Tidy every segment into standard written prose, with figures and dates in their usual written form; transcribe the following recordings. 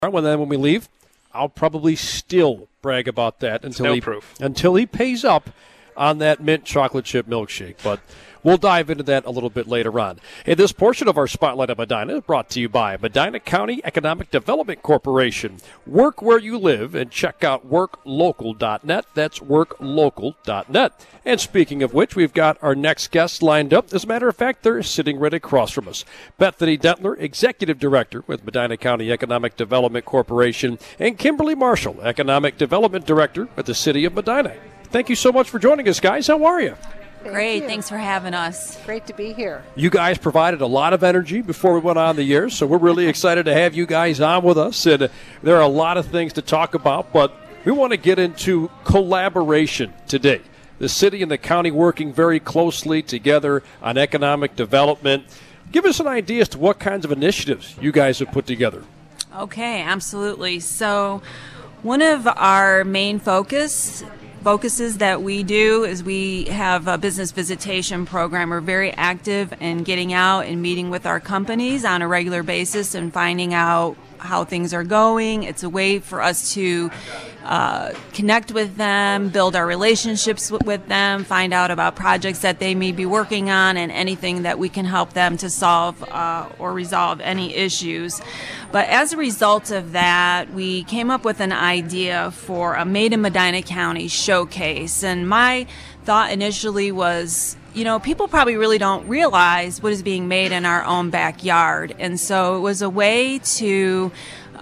When we leave, I'll probably still brag about that until he pays up on that mint chocolate chip milkshake. But we'll dive into that a little bit later on. Hey, this portion of our Spotlight of Medina is brought to you by Medina County Economic Development Corporation. Work where you live and check out worklocal.net. That's worklocal.net. And speaking of which, we've got our next guest lined up. As a matter of fact, they're sitting right across from us. Bethany Dentler, Executive Director with Medina County Economic Development Corporation, and Kimberly Marshall, Economic Development Director with the City of Medina. Thank you so much for joining us, guys. How are you? Great. Thanks for having us. Great to be here. You guys provided a lot of energy before we went on the air, so we're really excited to have you guys on with us. And there are a lot of things to talk about, but we want to get into collaboration today. The city and the county working very closely together on economic development. Give us an idea as to what kinds of initiatives you guys have put together. Okay, absolutely. So one of our main focuses that we do is we have a business visitation program. We're very active in getting out and meeting with our companies on a regular basis and finding out how things are going. It's a way for us to connect with them, build our relationships with them, find out about projects that they may be working on and anything that we can help them to solve or resolve any issues. But as a result of that, we came up with an idea for a Made in Medina County showcase. And my thought initially was, people probably really don't realize what is being made in our own backyard. And so it was a way to,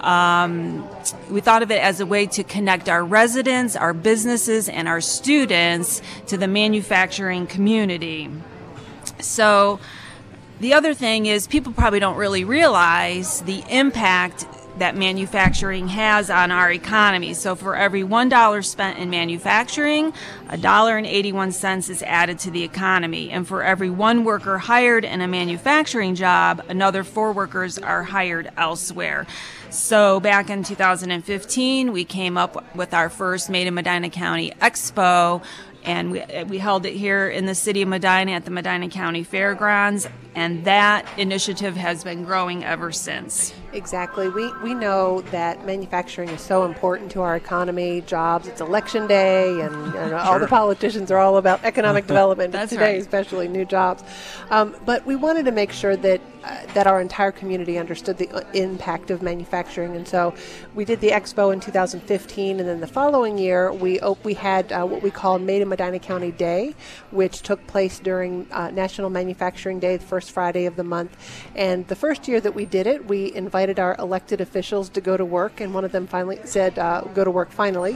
we thought of it as a way to connect our residents, our businesses, and our students to the manufacturing community. So the other thing is people probably don't really realize the impact that manufacturing has on our economy. So for every $1 spent in manufacturing, $1.81 is added to the economy. And for every one worker hired in a manufacturing job, another 4 workers are hired elsewhere. So back in 2015, we came up with our first Made in Medina County Expo, and we held it here in the city of Medina at the Medina County Fairgrounds, and that initiative has been growing ever since. Exactly. We know that manufacturing is so important to our economy, jobs. It's election day, and all the politicians are all about economic development today, right. Especially new jobs. But we wanted to make sure that our entire community understood the impact of manufacturing, and so we did the expo in 2015, and then the following year we had what we call Made in Medina County Day, which took place during National Manufacturing Day, the first Friday of the month. And the first year that we did it, we invited our elected officials to go to work, and one of them finally said, go to work finally.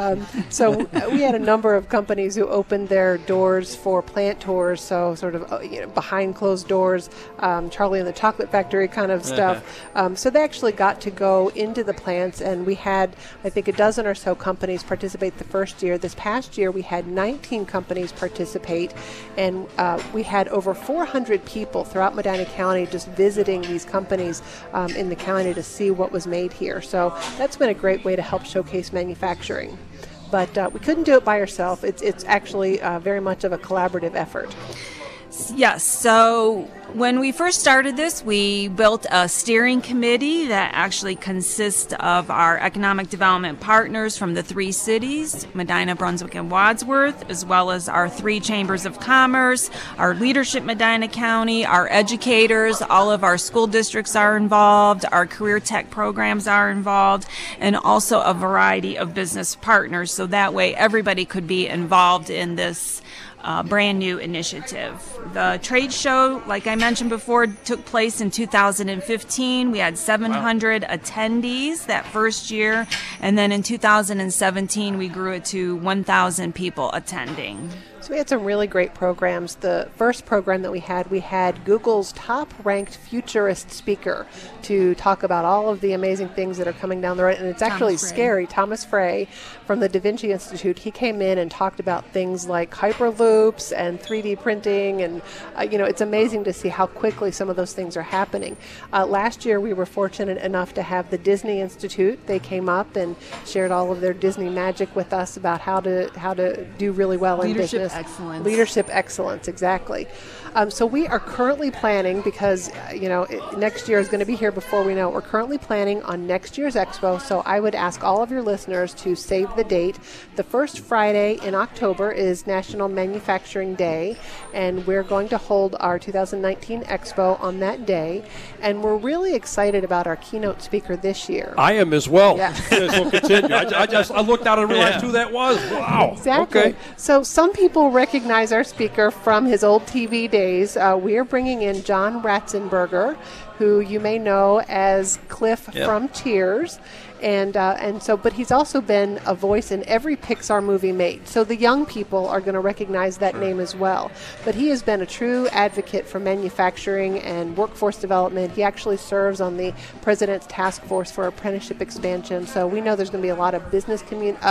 So we had a number of companies who opened their doors for plant tours, so sort of behind closed doors, Charlie and the Chocolate Factory kind of stuff. So they actually got to go into the plants, and we had, I think, a dozen or so companies participate the first year. This past year, we had 19 companies participate, and we had over 400 people throughout Medina County just visiting these companies in the county to see what was made here. So that's been a great way to help showcase manufacturing. But we couldn't do it by ourselves. It's actually very much of a collaborative effort. Yes. So when we first started this, we built a steering committee that actually consists of our economic development partners from the 3 cities, Medina, Brunswick, and Wadsworth, as well as our 3 chambers of commerce, our leadership Medina County, our educators, all of our school districts are involved, our career tech programs are involved, and also a variety of business partners. So that way everybody could be involved in this brand new initiative. The trade show, like I mentioned before, took place in 2015. We had 700 attendees that first year, and then in 2017 we grew it to 1,000 people attending. So we had some really great programs. The first program that we had Google's top-ranked futurist speaker to talk about all of the amazing things that are coming down the road. And it's actually scary. Thomas Frey from the Da Vinci Institute, he came in and talked about things like hyperloops and 3D printing. And, it's amazing to see how quickly some of those things are happening. Last year, we were fortunate enough to have the Disney Institute. They came up and shared all of their Disney magic with us about how to do really well in business. Excellence. Leadership excellence, exactly. So we are currently planning, because next year is going to be here before we know it. We're currently planning on next year's expo. So I would ask all of your listeners to save the date. The first Friday in October is National Manufacturing Day, and we're going to hold our 2019 expo on that day. And we're really excited about our keynote speaker this year. I am as well. Yes. We'll continue. I looked out and realized who that was. Wow. Exactly. Okay. So some people recognize our speaker from his old TV days. We are bringing in John Ratzenberger, who you may know as Cliff from Cheers. But he's also been a voice in every Pixar movie made. So the young people are going to recognize that name as well. But he has been a true advocate for manufacturing and workforce development. He actually serves on the President's Task Force for Apprenticeship Expansion. So we know there's going to be a lot of business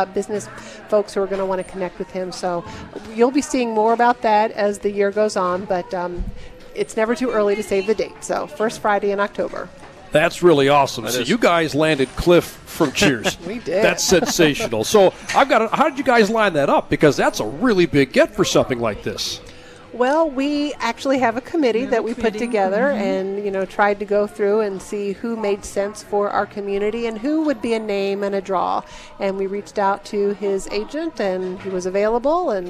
folks who are going to want to connect with him. So you'll be seeing more about that as the year goes on. But it's never too early to save the date. So first Friday in October. That's really awesome. So you guys landed Cliff from Cheers. We did. That's sensational. So how did you guys line that up? Because that's a really big get for something like this. Well, we actually have a committee that we put together and, tried to go through and see who made sense for our community and who would be a name and a draw. And we reached out to his agent, and he was available. And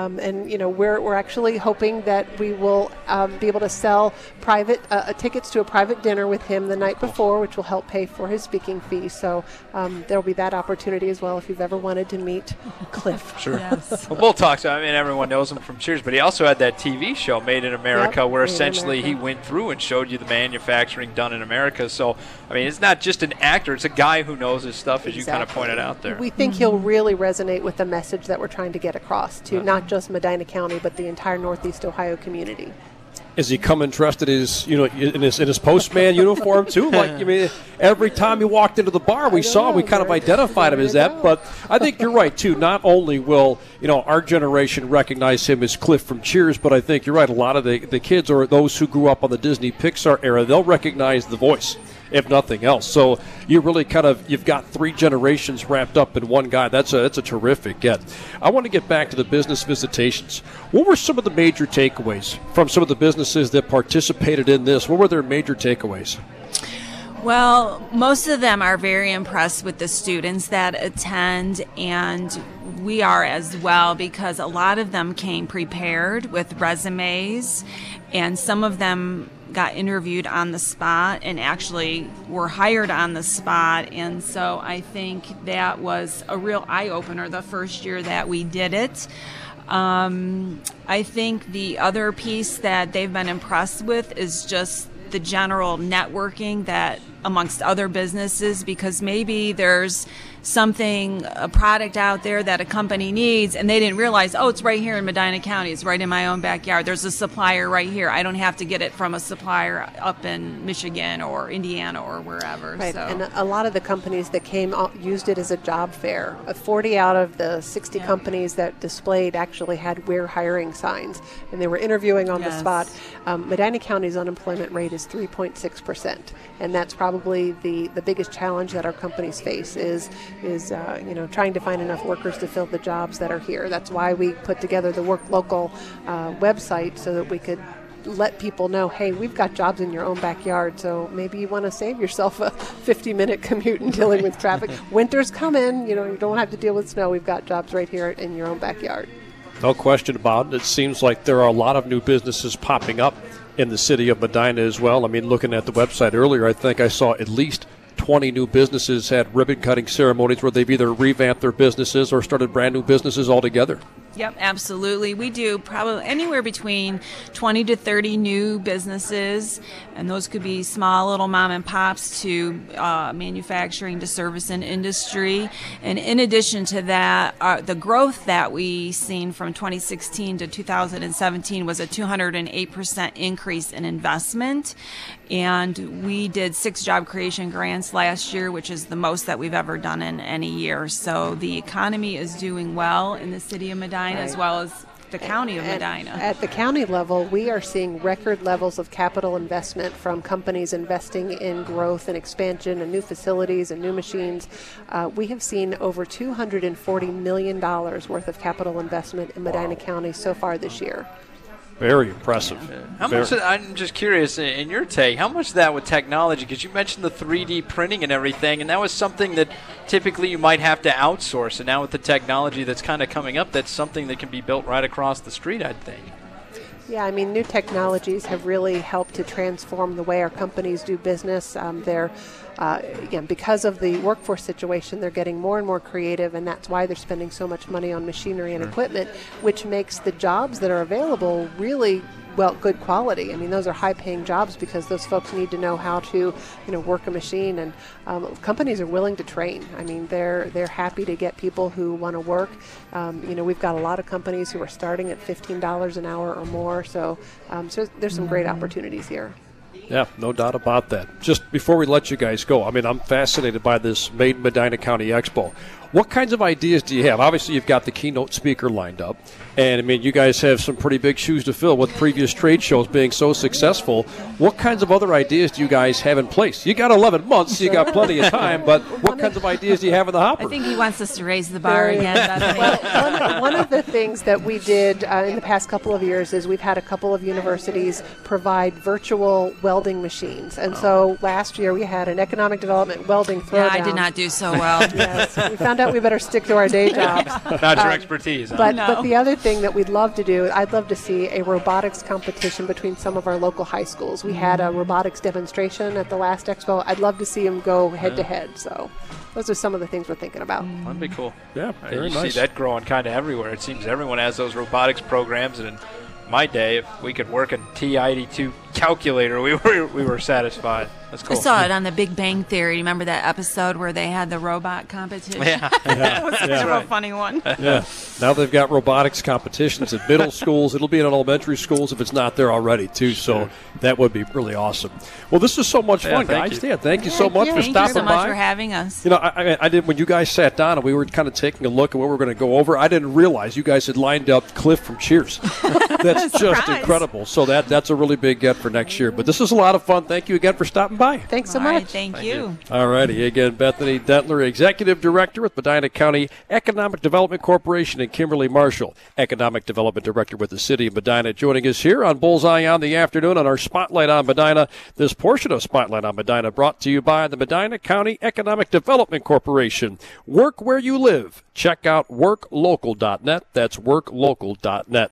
we're actually hoping that we will be able to sell private tickets to a private dinner with him the night before, which will help pay for his speaking fee. So there'll be that opportunity as well if you've ever wanted to meet Cliff. Sure. Yes. Well, Bull talks. Everyone knows him from Cheers, but he also had that TV show Made in America, where essentially he went through and showed you the manufacturing done in America. So it's not just an actor, it's a guy who knows his stuff, as you kind of pointed out there. We think he'll really resonate with the message that we're trying to get across to not just Medina County but the entire Northeast Ohio community. Is he coming dressed in his postman uniform too? Every time he walked into the bar, we kind of identified him as that. But I think you're right too. Not only will our generation recognize him as Cliff from Cheers, but I think you're right. A lot of the kids or those who grew up on the Disney Pixar era, they'll recognize the voice, if nothing else. So you really you've got three generations wrapped up in one guy. That's a terrific get. I want to get back to the business visitations. What were some of the major takeaways from some of the businesses that participated in this? What were their major takeaways? Well, most of them are very impressed with the students that attend, and we are as well, because a lot of them came prepared with resumes, and some of them got interviewed on the spot and actually were hired on the spot. And so I think that was a real eye-opener the first year that we did it. I think the other piece that they've been impressed with is just the general networking that amongst other businesses, because maybe there's a product out there that a company needs and they didn't realize, it's right here in Medina County, it's right in my own backyard, there's a supplier right here, I don't have to get it from a supplier up in Michigan or Indiana or wherever. Right. So. And a lot of the companies that came used it as a job fair. 40 out of the 60 companies that displayed actually had "We're hiring" signs, and they were interviewing on the spot. Medina County's unemployment rate is 3.6%, and that's probably the biggest challenge that our companies face is trying to find enough workers to fill the jobs that are here. That's why we put together the Work Local website, so that we could let people know, hey, we've got jobs in your own backyard, so maybe you want to save yourself a 50-minute commute and dealing with traffic. Winter's coming, you don't have to deal with snow. We've got jobs right here in your own backyard. No question about it. It seems like there are a lot of new businesses popping up in the city of Medina as well. Looking at the website earlier, I think I saw at least 20 new businesses had ribbon-cutting ceremonies where they've either revamped their businesses or started brand new businesses altogether. Yep, absolutely. We do probably anywhere between 20 to 30 new businesses, and those could be small little mom and pops to manufacturing to service and industry. And in addition to that, the growth that we seen from 2016 to 2017 was a 208% increase in investment. And we did 6 job creation grants last year, which is the most that we've ever done in any year. So the economy is doing well in the city of Medina, as well as the county of Medina. At the county level, we are seeing record levels of capital investment from companies investing in growth and expansion and new facilities and new machines. We have seen over $240 million worth of capital investment in Medina County so far this year. Very impressive. I'm just curious, in your take, how much of that with technology, because you mentioned the 3D printing and everything, and that was something that typically you might have to outsource, and now with the technology that's kind of coming up, that's something that can be built right across the street, I'd think. Yeah, I mean, new technologies have really helped to transform the way our companies do business. Again, because of the workforce situation, they're getting more and more creative, and that's why they're spending so much money on machinery and equipment, which makes the jobs that are available really good quality. I mean, those are high-paying jobs because those folks need to know how to, work a machine, and companies are willing to train. I mean, they're happy to get people who want to work. We've got a lot of companies who are starting at $15 an hour or more, so there's some great opportunities here. Yeah, no doubt about that. Just before we let you guys go, I mean, I'm fascinated by this Made in Medina County Expo. What kinds of ideas do you have? Obviously, you've got the keynote speaker lined up. And, I mean, you guys have some pretty big shoes to fill with previous trade shows being so successful. What kinds of other ideas do you guys have in place? You got 11 months, so you got plenty of time, but what kinds of ideas do you have in the hopper? I think he wants us to raise the bar again. Well, one of the things that we did in the past couple of years is we've had a couple of universities provide virtual welding machines. And so last year we had an economic development welding throwdown. Yeah, I did not do so well. Yes, we found out we better stick to our day jobs. Not your expertise. But the other thing that we'd love to do, I'd love to see a robotics competition between some of our local high schools. We had a robotics demonstration at the last expo. I'd love to see them go head-to-head. So those are some of the things we're thinking about. That'd be cool. Yeah, very you nice. See that growing kind of everywhere. It seems everyone has those robotics programs, and in my day, if we could work a TI-82 calculator, we were satisfied. That's cool. I saw it on The Big Bang Theory. Remember that episode where they had the robot competition? Yeah. That was kind of a funny one. Yeah. Now they've got robotics competitions at middle schools. It'll be in elementary schools if it's not there already, too. So that would be really awesome. Well, this is so much fun, guys. Yeah, thank you so much for stopping by. Thank you so much for having us. I did, when you guys sat down and we were kind of taking a look at what we were going to go over, I didn't realize you guys had lined up Cliff from Cheers. That's just incredible. So that's a really big get for next year. But this is a lot of fun. Thank you again for stopping by. Thanks so much. Thank you. All righty. Again, Bethany Dentler, Executive Director with Medina County Economic Development Corporation, and Kimberly Marshall, Economic Development Director with the City of Medina, joining us here on Bullseye on the Afternoon on our Spotlight on Medina. This portion of Spotlight on Medina brought to you by the Medina County Economic Development Corporation. Work where you live. Check out worklocal.net. That's worklocal.net.